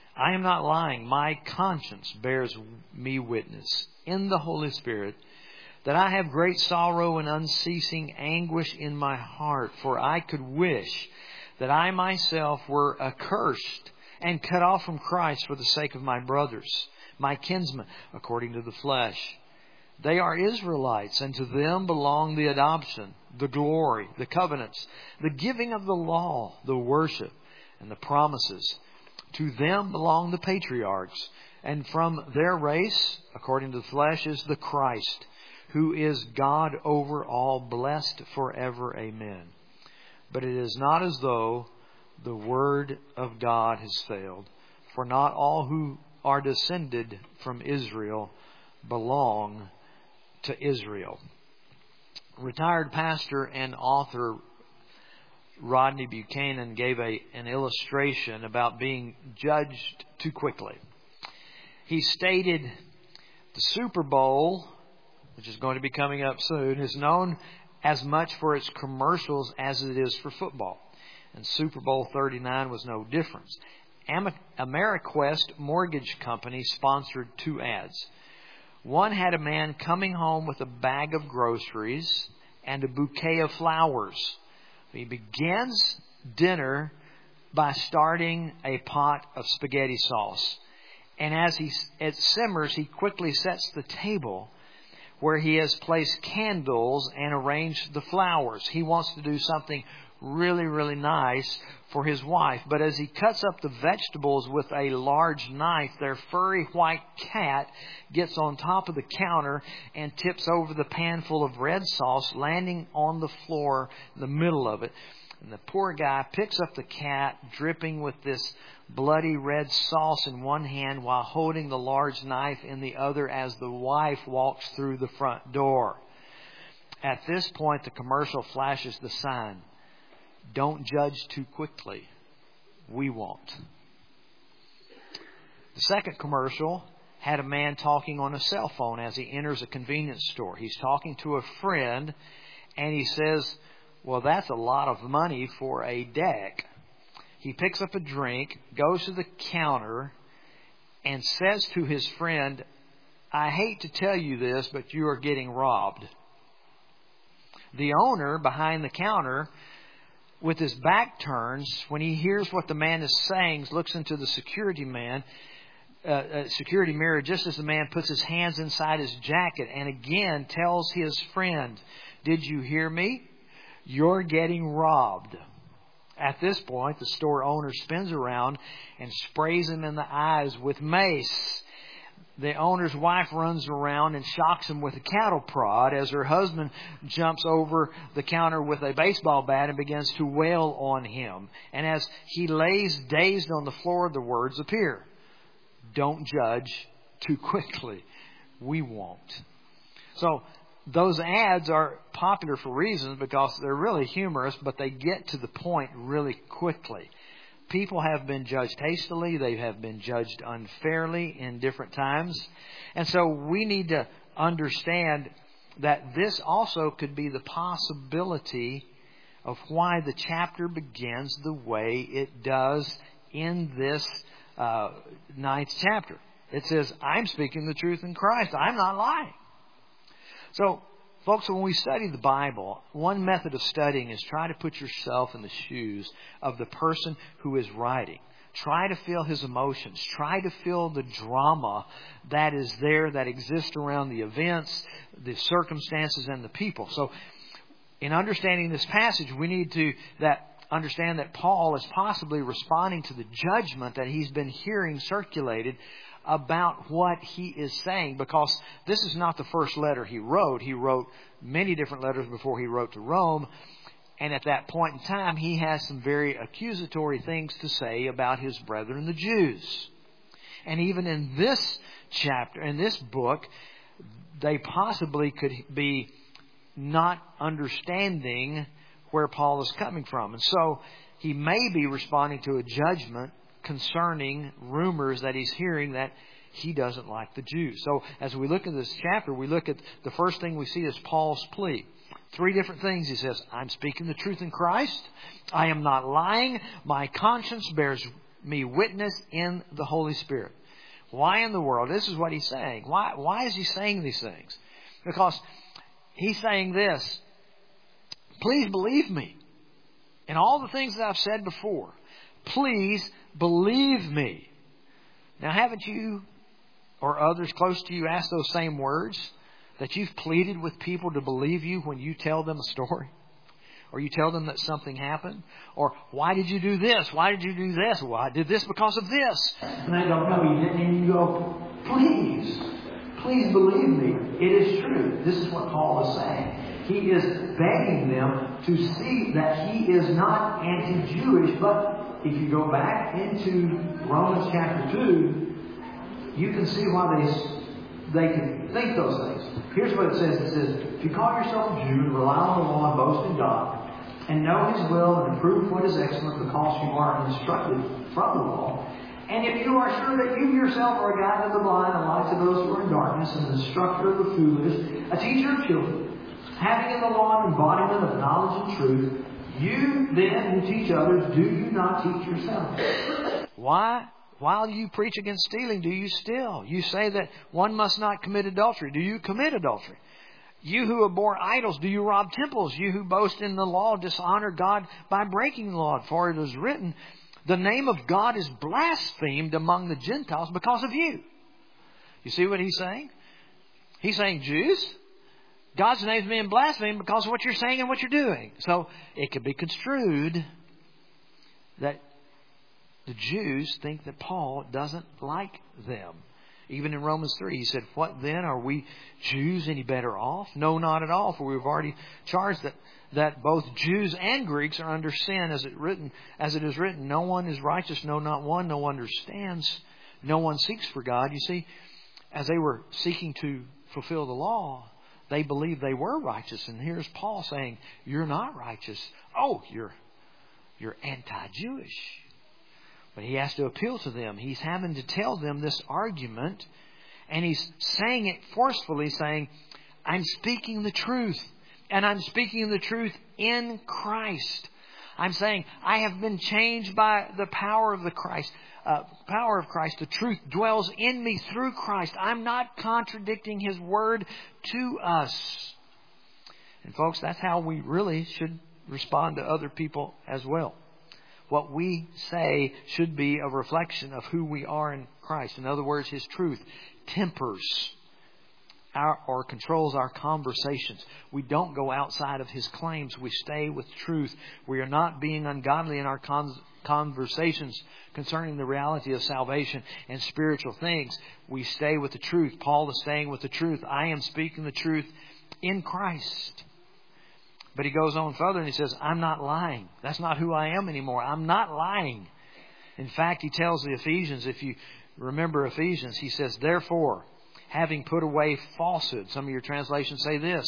I am not lying. My conscience bears me witness in the Holy Spirit that I have great sorrow and unceasing anguish in my heart. For I could wish that I myself were accursed and cut off from Christ for the sake of my brothers, my kinsmen, according to the flesh. They are Israelites, and to them belong the adoption, the glory, the covenants, the giving of the law, the worship, and the promises. To them belong the patriarchs, and from their race, according to the flesh, is the Christ, who is God over all, blessed forever. Amen. But it is not as though the word of God has failed, for not all who are descended from Israel belong to Israel. Retired pastor and author Rodney Buchanan gave an illustration about being judged too quickly. He stated the Super Bowl, which is going to be coming up soon, is known as much for its commercials as it is for football. And Super Bowl 39 was no difference. Ameriquest Mortgage Company sponsored 2 ads. One had a man coming home with a bag of groceries and a bouquet of flowers. He begins dinner by starting a pot of spaghetti sauce. And as it simmers, he quickly sets the table where he has placed candles and arranged the flowers. He wants to do something really, really nice for his wife. But as he cuts up the vegetables with a large knife, their furry white cat gets on top of the counter and tips over the pan full of red sauce, landing on the floor in the middle of it. And the poor guy picks up the cat, dripping with this bloody red sauce in one hand while holding the large knife in the other as the wife walks through the front door. At this point, the commercial flashes the sign, "Don't judge too quickly. We won't." The second commercial had a man talking on a cell phone as he enters a convenience store. He's talking to a friend and he says, "Well, that's a lot of money for a deck." He picks up a drink, goes to the counter, and says to his friend, "I hate to tell you this, but you are getting robbed." The owner behind the counter, with his back turns, when he hears what the man is saying, looks into the security mirror just as the man puts his hands inside his jacket and again tells his friend, "Did you hear me? You're getting robbed." At this point, the store owner spins around and sprays him in the eyes with mace. The owner's wife runs around and shocks him with a cattle prod as her husband jumps over the counter with a baseball bat and begins to wail on him. And as he lays dazed on the floor, the words appear, "Don't judge too quickly. We won't." So those ads are popular for reasons because they're really humorous, but they get to the point really quickly. People have been judged hastily. They have been judged unfairly in different times. And so we need to understand that this also could be the possibility of why the chapter begins the way it does in this 9th chapter. It says, "I'm speaking the truth in Christ. I'm not lying." So, folks, when we study the Bible, one method of studying is try to put yourself in the shoes of the person who is writing. Try to feel his emotions. Try to feel the drama that is there, that exists around the events, the circumstances, and the people. So, in understanding this passage, we need to understand that Paul is possibly responding to the judgment that he's been hearing circulated about what he is saying, because this is not the first letter he wrote. He wrote many different letters before he wrote to Rome. And at that point in time, he has some very accusatory things to say about his brethren, the Jews. And even in this chapter, in this book, they possibly could be not understanding where Paul is coming from. And so he may be responding to a judgment concerning rumors that he's hearing that he doesn't like the Jews. So as we look at this chapter, we look at the first thing we see is Paul's plea. 3 different things. He says, "I'm speaking the truth in Christ. I am not lying. My conscience bears me witness in the Holy Spirit. Why in the world? This is what he's saying. Why is he saying these things? Because he's saying this. Please believe me in all the things that I've said before. Please believe me. Now, haven't you or others close to you asked those same words? That you've pleaded with people to believe you when you tell them a story? Or you tell them that something happened? Or, why did you do this? Why did you do this? Well, I did this because of this. And they go, no, you didn't. And you go, please believe me. It is true. This is what Paul is saying. He is begging them to see that he is not anti-Jewish. But if you go back into Romans chapter 2, you can see why they can think those things. Here's what it says. It says, if you call yourself a Jew and rely on the law and boast in God, and know His will and approve what is excellent because you are instructed from the law, and if you are sure that you yourself are a guide to the blind, a light to those who are in darkness, and an instructor of the foolish, a teacher of children, having in the law an embodiment of knowledge and truth, you then who teach others, do you not teach yourself? Why? While you preach against stealing, do you steal? You say that one must not commit adultery. Do you commit adultery? You who abhor idols, do you rob temples? You who boast in the law, dishonor God by breaking the law. For it is written, the name of God is blasphemed among the Gentiles because of you. You see what he's saying? He's saying, Jews, God's name is being blasphemed because of what you're saying and what you're doing. So it could be construed that the Jews think that Paul doesn't like them. Even in Romans 3, he said, what then? Are we Jews any better off? No, not at all. For we've already charged that both Jews and Greeks are under sin, as it is written, no one is righteous, no, not one. No one understands. No one seeks for God. You see, as they were seeking to fulfill the law, they believed they were righteous. And here's Paul saying, you're not righteous. Oh, you're anti-Jewish. But he has to appeal to them. He's having to tell them this argument. And he's saying it forcefully, saying, I'm speaking the truth. And I'm speaking the truth in Christ. I'm saying, I have been changed by the power of Christ. The truth dwells in me through Christ. I'm not contradicting His Word to us. And folks, that's how we really should respond to other people as well. What we say should be a reflection of who we are in Christ. In other words, His truth tempers or controls our conversations. We don't go outside of His claims. We stay with truth. We are not being ungodly in our conversations concerning the reality of salvation and spiritual things. We stay with the truth. Paul is staying with the truth. I am speaking the truth in Christ. But he goes on further and he says, I'm not lying. That's not who I am anymore. I'm not lying. In fact, he tells the Ephesians, if you remember Ephesians, he says, therefore, having put away falsehood. Some of your translations say this.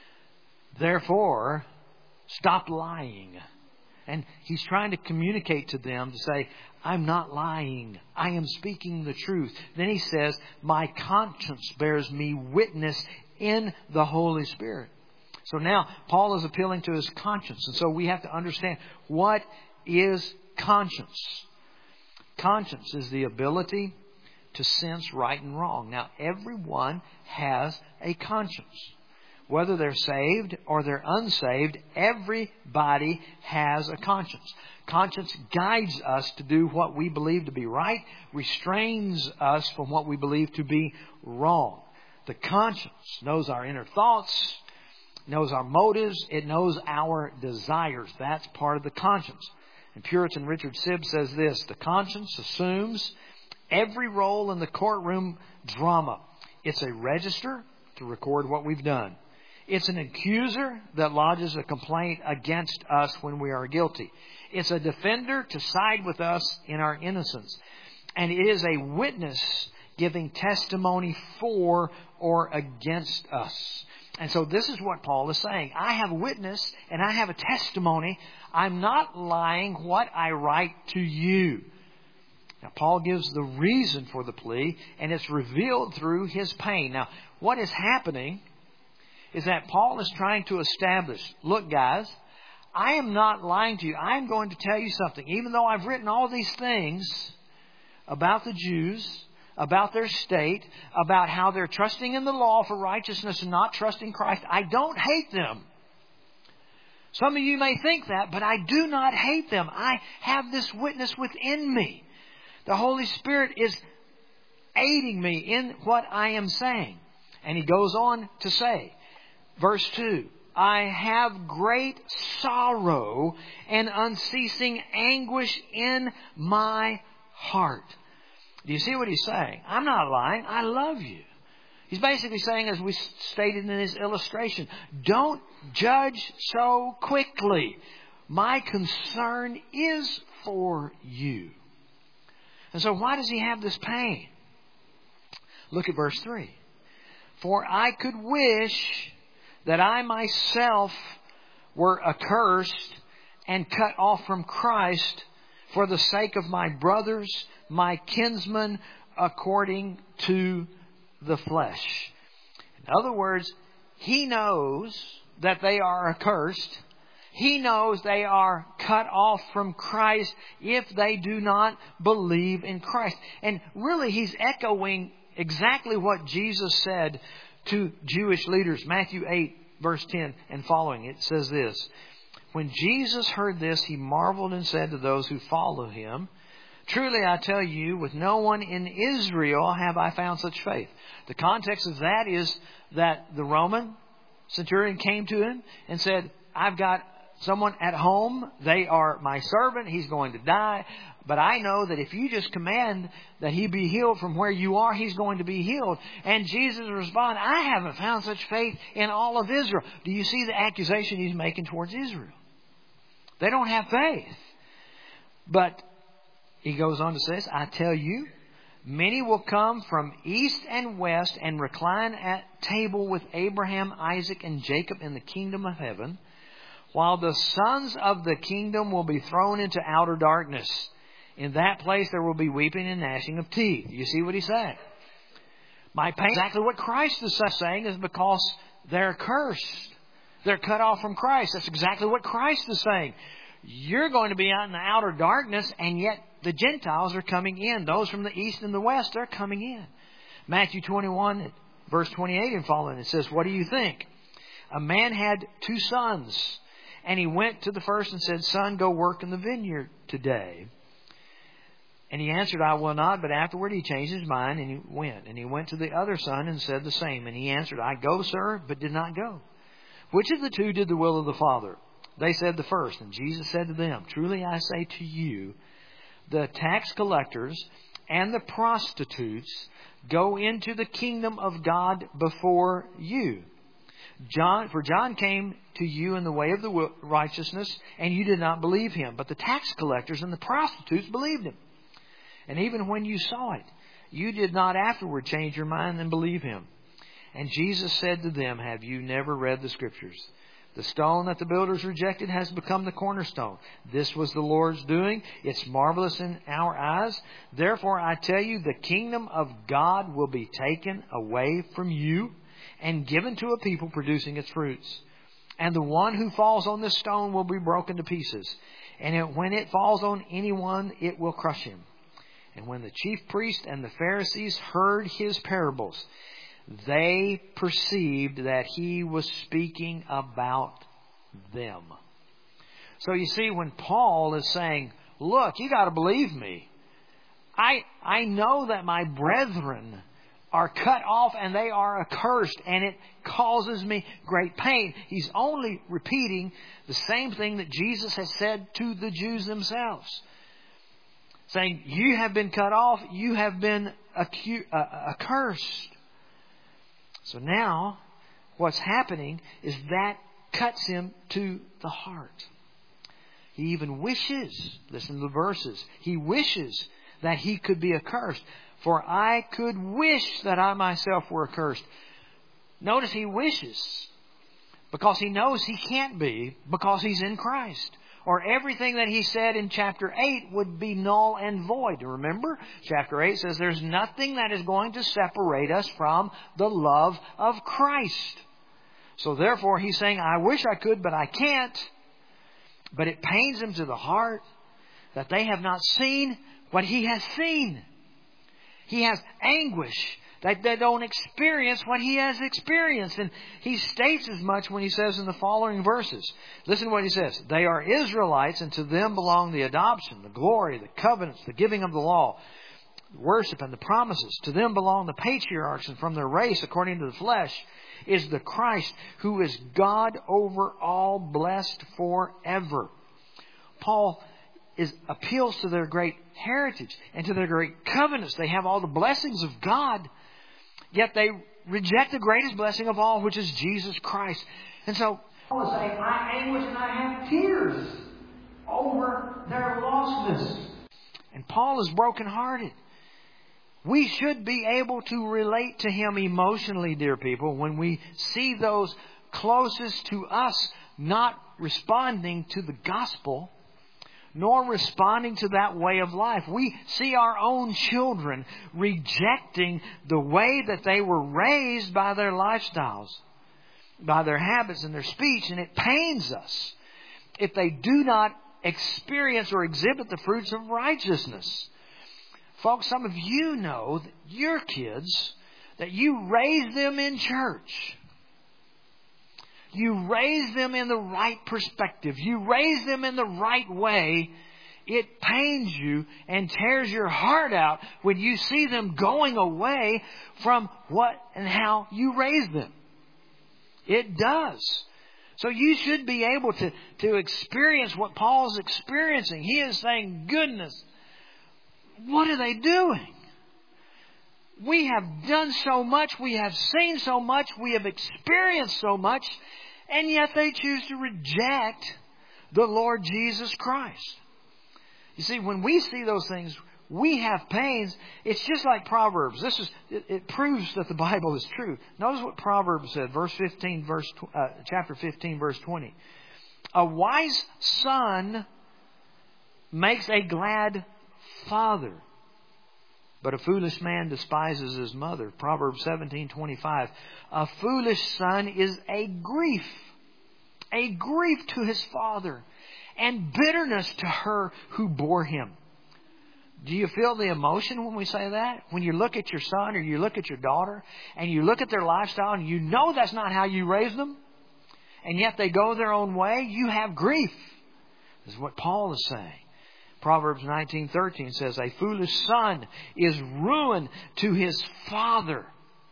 Therefore, stop lying. And he's trying to communicate to them to say, I'm not lying. I am speaking the truth. Then he says, my conscience bears me witness in the Holy Spirit. So now Paul is appealing to his conscience. And so we have to understand, what is conscience? Conscience is the ability to sense right and wrong. Now, everyone has a conscience. Whether they're saved or they're unsaved, everybody has a conscience. Conscience guides us to do what we believe to be right, restrains us from what we believe to be wrong. The conscience knows our inner thoughts, knows our motives, it knows our desires. That's part of the conscience. And Puritan Richard Sibbes says this, the conscience assumes every role in the courtroom drama. It's a register to record what we've done. It's an accuser that lodges a complaint against us when we are guilty. It's a defender to side with us in our innocence. And it is a witness giving testimony for or against us. And so this is what Paul is saying. I have a witness and I have a testimony. I'm not lying what I write to you. Now, Paul gives the reason for the plea, and it's revealed through his pain. Now, what is happening is that Paul is trying to establish, look, guys, I am not lying to you. I'm going to tell you something. Even though I've written all these things, about the Jews, about their state, about how they're trusting in the law for righteousness and not trusting Christ. I don't hate them. Some of you may think that, but I do not hate them. I have this witness within me. The Holy Spirit is aiding me in what I am saying. And he goes on to say, verse 2, I have great sorrow and unceasing anguish in my heart. Do you see what he's saying? I'm not lying. I love you. He's basically saying, as we stated in his illustration, don't judge so quickly. My concern is for you. And so why does he have this pain? Look at verse 3. For I could wish that I myself were accursed and cut off from Christ for the sake of my brothers, my kinsmen, according to the flesh. In other words, he knows that they are accursed. He knows they are cut off from Christ if they do not believe in Christ. And really, he's echoing exactly what Jesus said to Jewish leaders. Matthew 8, verse 10 and following. It says this. When Jesus heard this, he marveled and said to those who follow him, truly I tell you, with no one in Israel have I found such faith. The context of that is that the Roman centurion came to him and said, I've got someone at home. They are my servant. He's going to die. But I know that if you just command that he be healed from where you are, he's going to be healed. And Jesus responded, I haven't found such faith in all of Israel. Do you see the accusation he's making towards Israel? They don't have faith. But he goes on to say, I tell you, many will come from east and west and recline at table with Abraham, Isaac, and Jacob in the kingdom of heaven, while the sons of the kingdom will be thrown into outer darkness. In that place there will be weeping and gnashing of teeth. You see what he's saying? My pain, exactly what Christ is saying, is because they're cursed. They're cut off from Christ. That's exactly what Christ is saying. You're going to be out in the outer darkness, and yet the Gentiles are coming in. Those from the east and the west, they're coming in. Matthew 21, verse 28 and following, it says, what do you think? A man had 2 sons, and he went to the first and said, son, go work in the vineyard today. And he answered, I will not. But afterward he changed his mind and he went. And he went to the other son and said the same. And he answered, I go, sir, but did not go. Which of the 2 did the will of the Father? They said the first. And Jesus said to them, truly I say to you, the tax collectors and the prostitutes go into the kingdom of God before you. For John came to you in the way of the righteousness, and you did not believe him. But the tax collectors and the prostitutes believed him. And even when you saw it, you did not afterward change your mind and believe him. And Jesus said to them, have you never read the Scriptures? The stone that the builders rejected has become the cornerstone. This was the Lord's doing. It's marvelous in our eyes. Therefore, I tell you, the kingdom of God will be taken away from you and given to a people producing its fruits. And the one who falls on this stone will be broken to pieces. And when it falls on anyone, it will crush him. And when the chief priests and the Pharisees heard his parables, they perceived that he was speaking about them. So you see, when Paul is saying, look, you got to believe me. I know that my brethren are cut off and they are accursed, and it causes me great pain. He's only repeating the same thing that Jesus has said to the Jews themselves. Saying, you have been cut off, you have been accursed. So now, what's happening is that cuts him to the heart. He even wishes, listen to the verses, he wishes that he could be accursed. For I could wish that I myself were accursed. Notice he wishes, because he knows he can't be, because he's in Christ. Or everything that he said in chapter 8 would be null and void. Remember, chapter 8 says there's nothing that is going to separate us from the love of Christ. So therefore, he's saying, I wish I could, but I can't. But it pains him to the heart that they have not seen what he has seen. He has anguish that they don't experience what he has experienced. And he states as much when he says in the following verses. Listen to what he says. They are Israelites, and to them belong the adoption, the glory, the covenants, the giving of the law, worship, and the promises. To them belong the patriarchs, and from their race, according to the flesh, is the Christ, who is God over all, blessed forever. Paul appeals to their great heritage and to their great covenants. They have all the blessings of God, yet they reject the greatest blessing of all, which is Jesus Christ. And so Paul is saying, I anguish and I have tears over their lostness. And Paul is brokenhearted. We should be able to relate to him emotionally, dear people, when we see those closest to us not responding to the gospel, nor responding to that way of life. We see our own children rejecting the way that they were raised by their lifestyles, by their habits and their speech, and it pains us if they do not experience or exhibit the fruits of righteousness. Folks, some of you know that your kids, that you raise them in church. You raise them in the right perspective. You raise them in the right way. It pains you and tears your heart out when you see them going away from what and how you raised them. It does. So you should be able to experience what Paul's experiencing. He is saying, goodness, what are they doing? We have done so much. We have seen so much. We have experienced so much. And yet they choose to reject the Lord Jesus Christ. You see, when we see those things, we have pains. It's just like Proverbs. It proves that the Bible is true. Notice what Proverbs said, chapter 15, verse 20. A wise son makes a glad father, but a foolish man despises his mother. Proverbs 17:25. A foolish son is a grief to his father, and bitterness to her who bore him. Do you feel the emotion when we say that? When you look at your son or you look at your daughter and you look at their lifestyle and you know that's not how you raised them, and yet they go their own way, you have grief. This is what Paul is saying. Proverbs 19:13 says, a foolish son is ruin to his father.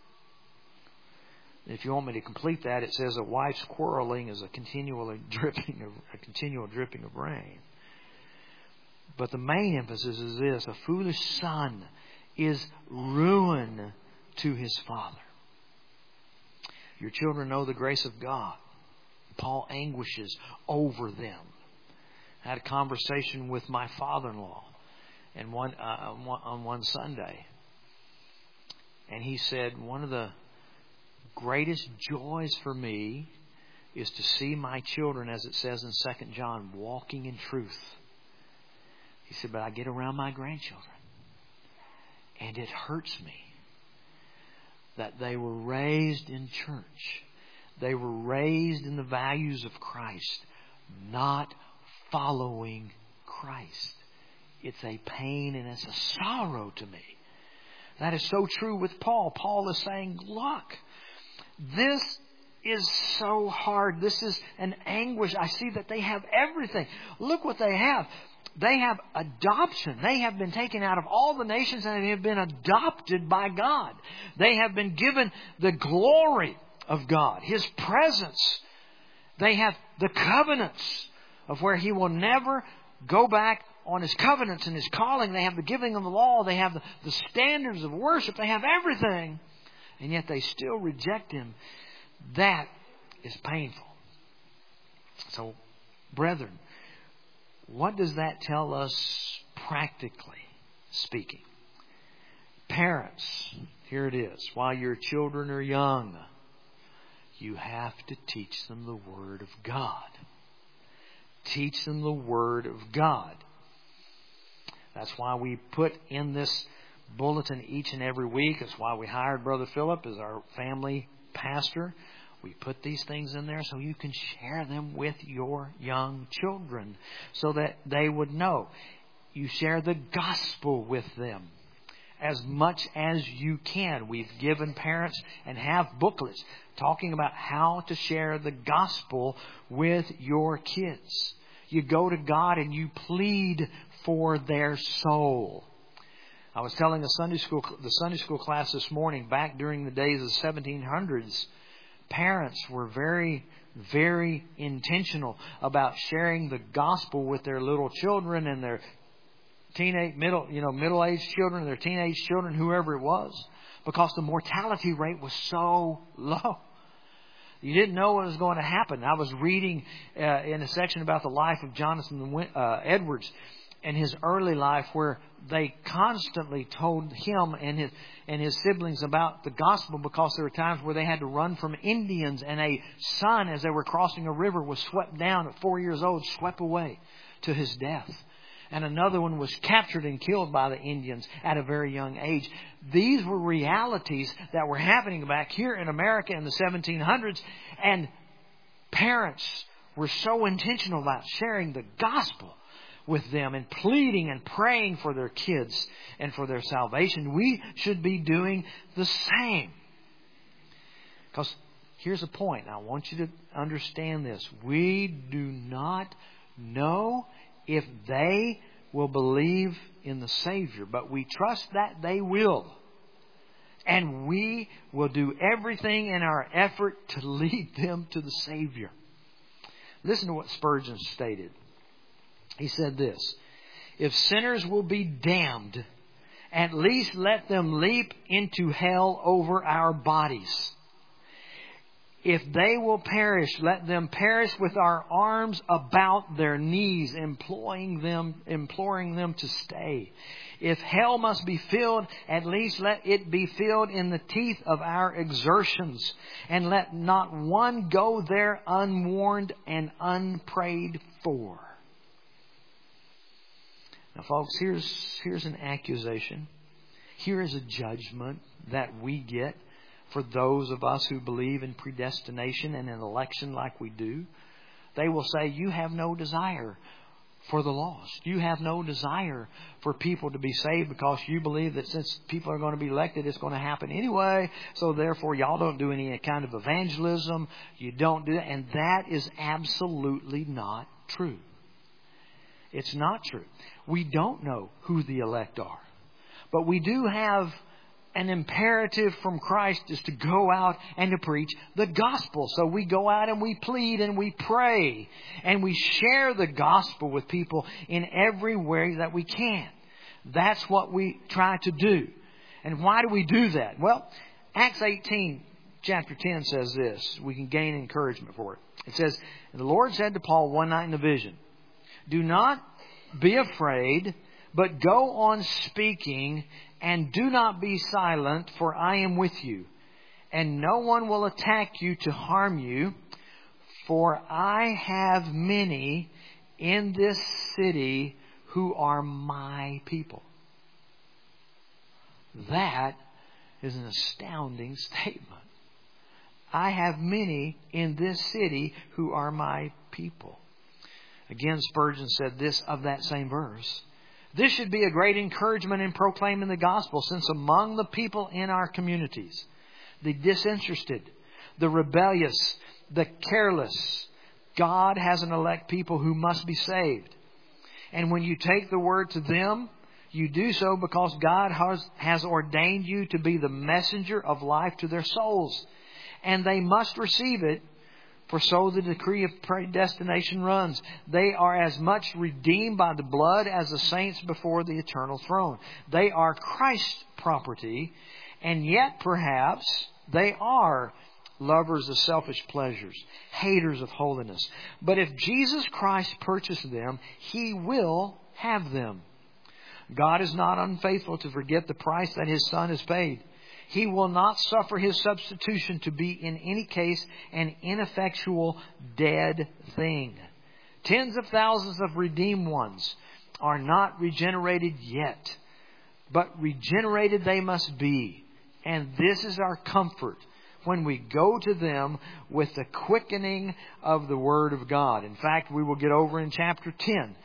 If you want me to complete that, it says a wife's quarreling is a continual dripping of rain. But the main emphasis is this: a foolish son is ruin to his father. Your children know the grace of God. Paul anguishes over them. I had a conversation with my father-in-law on one Sunday. And he said, one of the greatest joys for me is to see my children, as it says in 2 John, walking in truth. He said, but I get around my grandchildren, and it hurts me that they were raised in church. They were raised in the values of Christ, not following Christ. It's a pain and it's a sorrow to me. That is so true with Paul. Paul is saying, look, this is so hard. This is an anguish. I see that they have everything. Look what they have. They have adoption. They have been taken out of all the nations and they have been adopted by God. They have been given the glory of God, His presence. They have the covenants of where He will never go back on His covenants and His calling. They have the giving of the law. They have the standards of worship. They have everything. And yet they still reject Him. That is painful. So, brethren, what does that tell us practically speaking? Parents, here it is. While your children are young, you have to teach them the Word of God. Teach them the Word of God. That's why we put in this bulletin each and every week. That's why we hired Brother Philip as our family pastor. We put these things in there so you can share them with your young children so that they would know. You share the gospel with them as much as you can. We've given parents and have booklets talking about how to share the gospel with your kids. You go to God and you plead for their soul. I was telling the Sunday school class this morning, back during the days of the 1700s, parents were very, very intentional about sharing the gospel with their little children and their middle-aged children, their teenage children, whoever it was, because the mortality rate was so low. You didn't know what was going to happen. I was reading in a section about the life of Jonathan Edwards and his early life, where they constantly told him and his siblings about the gospel, because there were times where they had to run from Indians, and a son, as they were crossing a river, was swept down at 4 years old, swept away to his death. And another one was captured and killed by the Indians at a very young age. These were realities that were happening back here in America in the 1700s. And parents were so intentional about sharing the gospel with them and pleading and praying for their kids and for their salvation. We should be doing the same. Because here's the point. I want you to understand this. We do not know if they will believe in the Savior, but we trust that they will. And we will do everything in our effort to lead them to the Savior. Listen to what Spurgeon stated. He said this: if sinners will be damned, at least let them leap into hell over our bodies. If they will perish, let them perish with our arms about their knees, imploring them to stay. If hell must be filled, at least let it be filled in the teeth of our exertions, and let not one go there unwarned and unprayed for. Now, folks, here's an accusation. Here is a judgment that we get for those of us who believe in predestination and an election like we do. They will say, you have no desire for the lost. You have no desire for people to be saved, because you believe that since people are going to be elected, it's going to happen anyway. So therefore, y'all don't do any kind of evangelism. You don't do that. And that is absolutely not true. It's not true. We don't know who the elect are. But we do have an imperative from Christ, is to go out and to preach the gospel. So we go out and we plead and we pray and we share the gospel with people in every way that we can. That's what we try to do. And why do we do that? Well, Acts 18, chapter 10 says this. We can gain encouragement for it. It says, and the Lord said to Paul one night in a vision, do not be afraid, but go on speaking, and do not be silent, for I am with you. And no one will attack you to harm you, for I have many in this city who are my people. That is an astounding statement. I have many in this city who are my people. Again, Spurgeon said this of that same verse. This should be a great encouragement in proclaiming the gospel, since among the people in our communities, the disinterested, the rebellious, the careless, God has an elect people who must be saved. And when you take the word to them, you do so because God has ordained you to be the messenger of life to their souls. And they must receive it. For so the decree of predestination runs. They are as much redeemed by the blood as the saints before the eternal throne. They are Christ's property, and yet perhaps they are lovers of selfish pleasures, haters of holiness. But if Jesus Christ purchased them, He will have them. God is not unfaithful to forget the price that His Son has paid. He will not suffer His substitution to be in any case an ineffectual dead thing. Tens of thousands of redeemed ones are not regenerated yet, but regenerated they must be. And this is our comfort when we go to them with the quickening of the Word of God. In fact, we will get over in chapter 10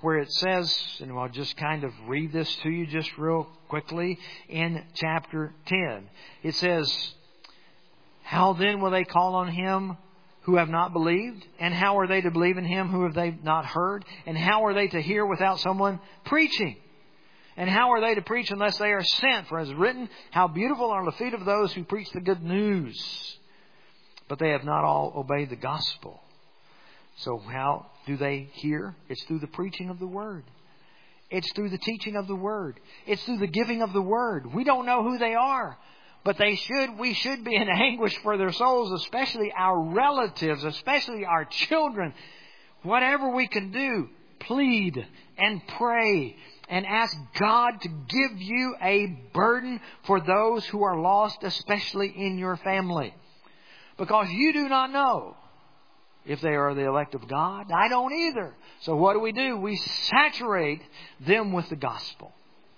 where it says, and I'll just kind of read this to you just real quickly, in chapter 10. It says, how then will they call on Him who have not believed? And how are they to believe in Him who have they not heard? And how are they to hear without someone preaching? And how are they to preach unless they are sent? For as written, how beautiful are the feet of those who preach the good news. But they have not all obeyed the gospel. So how do they hear? It's through the preaching of the Word. It's through the teaching of the Word. It's through the giving of the Word. We don't know who they are. But we should be in anguish for their souls, especially our relatives, especially our children. Whatever we can do, plead and pray and ask God to give you a burden for those who are lost, especially in your family. Because you do not know if they are the elect of God. I don't either. So what do? We saturate them with the gospel.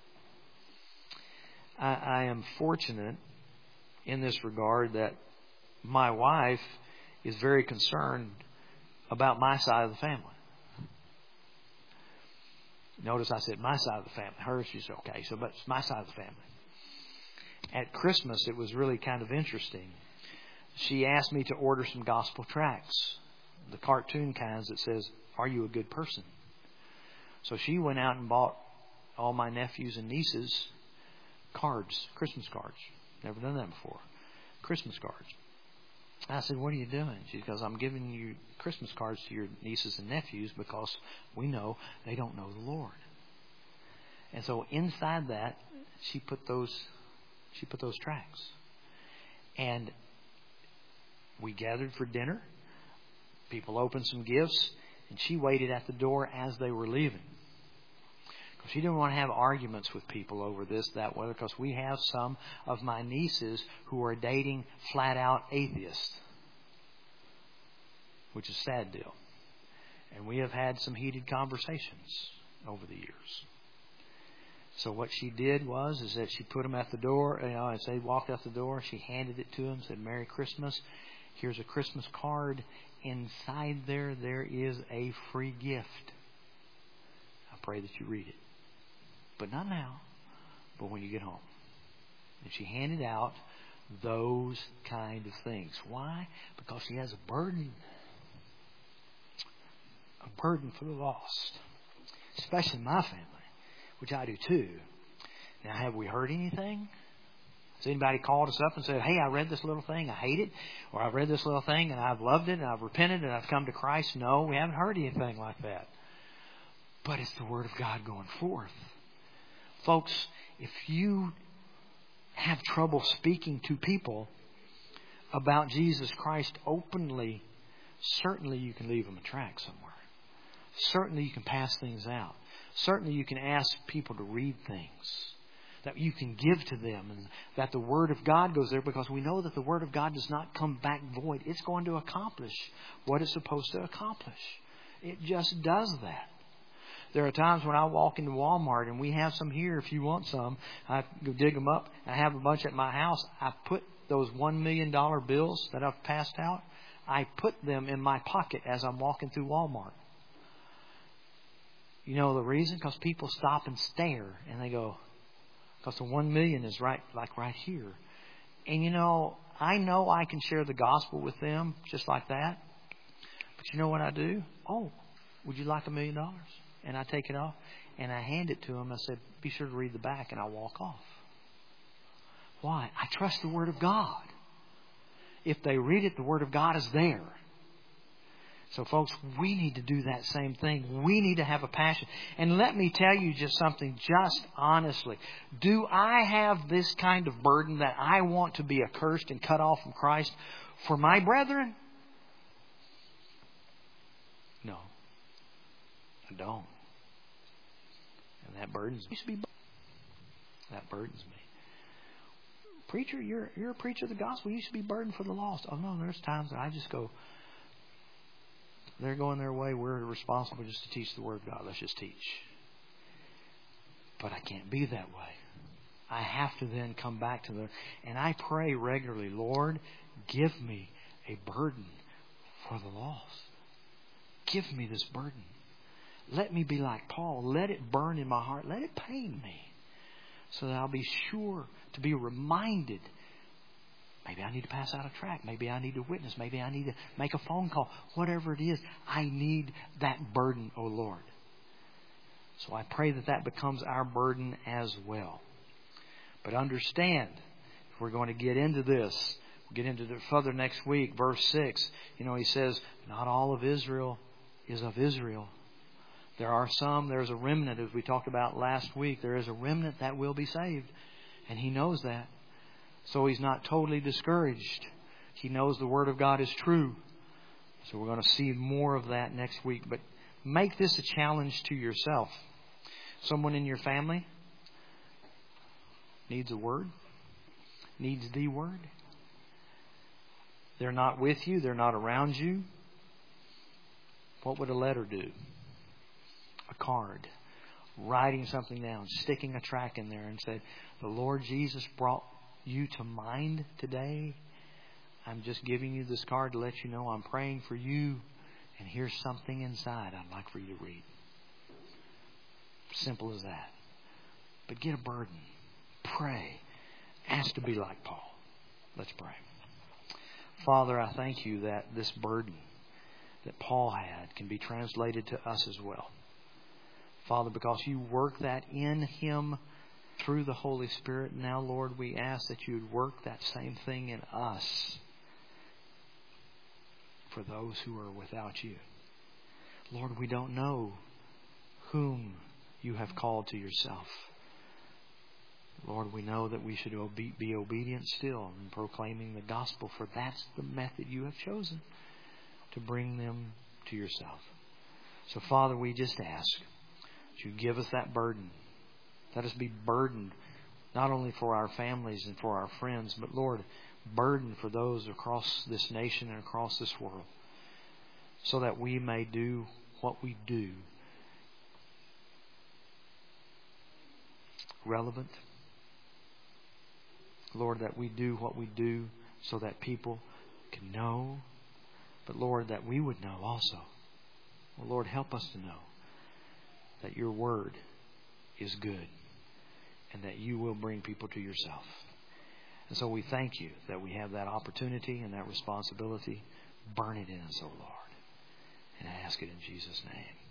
I am fortunate in this regard that my wife is very concerned about my side of the family. Notice I said my side of the family. Hers is okay. But it's my side of the family. At Christmas, it was really kind of interesting. She asked me to order some gospel tracts, the cartoon kinds that says, "Are you a good person?" So she went out and bought all my nephews and nieces cards, Christmas cards. Never done that before. Christmas cards. I said, "What are you doing?" She goes, "I'm giving you Christmas cards to your nieces and nephews because we know they don't know the Lord." And so inside that, she put those tracts. And we gathered for dinner. People opened some gifts, and she waited at the door as they were leaving. Because she didn't want to have arguments with people over this, that, whether, because we have some of my nieces who are dating flat-out atheists, which is a sad deal. And we have had some heated conversations over the years. So what she did is that she put them at the door. As they walked out the door, she handed it to them, said, "Merry Christmas. Here's a Christmas card. Inside there is a free gift. I pray that you read it. But not now, but when you get home." And she handed out those kind of things. Why? Because she has a burden. A burden for the lost. Especially my family, which I do too. Now, have we heard anything? Has anybody called us up and said, "Hey, I read this little thing, I hate it," or "I read this little thing and I've loved it and I've repented and I've come to Christ"? No, we haven't heard anything like that. But it's the Word of God going forth. Folks, if you have trouble speaking to people about Jesus Christ openly, certainly you can leave them a tract somewhere. Certainly you can pass things out. Certainly you can ask people to read things that you can give to them, and that the Word of God goes there, because we know that the Word of God does not come back void. It's going to accomplish what it's supposed to accomplish. It just does that. There are times when I walk into Walmart, and we have some here if you want some. I go dig them up. I have a bunch at my house. I put those $1 million bills that I've passed out, I put them in my pocket as I'm walking through Walmart. You know the reason? Because people stop and stare, and they go, because the 1 million is right here. And I know I can share the gospel with them just like that. But you know what I do? "Oh, would you like $1 million?" And I take it off and I hand it to them. I said, "Be sure to read the back," and I walk off. Why? I trust the Word of God. If they read it, the Word of God is there. So folks, we need to do that same thing. We need to have a passion. And let me tell you just something, just honestly. Do I have this kind of burden that I want to be accursed and cut off from Christ for my brethren? No, I don't. And that burdens me. That burdens me. Preacher, you're a preacher of the gospel. You should be burdened for the lost. Oh no, there's times that I just go, they're going their way. We're responsible just to teach the Word of God. Let's just teach. But I can't be that way. I have to then come back to and I pray regularly, "Lord, give me a burden for the lost. Give me this burden. Let me be like Paul. Let it burn in my heart. Let it pain me. So that I'll be sure to be reminded. Maybe I need to pass out a tract. Maybe I need to witness. Maybe I need to make a phone call. Whatever it is, I need that burden, O Lord. So I pray that that becomes our burden as well. But understand, if we're going to get into this, we'll get into it further next week, verse 6. He says, not all of Israel is of Israel. There are some, there's a remnant, as we talked about last week. There is a remnant that will be saved. And He knows that. So He's not totally discouraged. He knows the Word of God is true. So we're going to see more of that next week. But make this a challenge to yourself. Someone in your family needs a word, needs the Word. They're not with you. They're not around you. What would a letter do? A card. Writing something down. Sticking a tract in there and said, the Lord Jesus brought you to mind today. I'm just giving you this card to let you know I'm praying for you. And here's something inside I'd like for you to read. Simple as that. But get a burden. Pray. Ask to be like Paul. Let's pray. Father, I thank you that this burden that Paul had can be translated to us as well. Father, because you work that in him through the Holy Spirit, now, Lord, we ask that you would work that same thing in us for those who are without you. Lord, we don't know whom you have called to yourself. Lord, we know that we should be obedient still in proclaiming the gospel, for that's the method you have chosen to bring them to yourself. So, Father, we just ask that you give us that burden. Let us be burdened not only for our families and for our friends, but, Lord, burdened for those across this nation and across this world, so that we may do what we do relevant. Lord, that we do what we do so that people can know, but, Lord, that we would know also. Well, Lord, help us to know that your word is good and that you will bring people to yourself. And so we thank you that we have that opportunity and that responsibility. Burn it in us, O Lord. And I ask it in Jesus' name.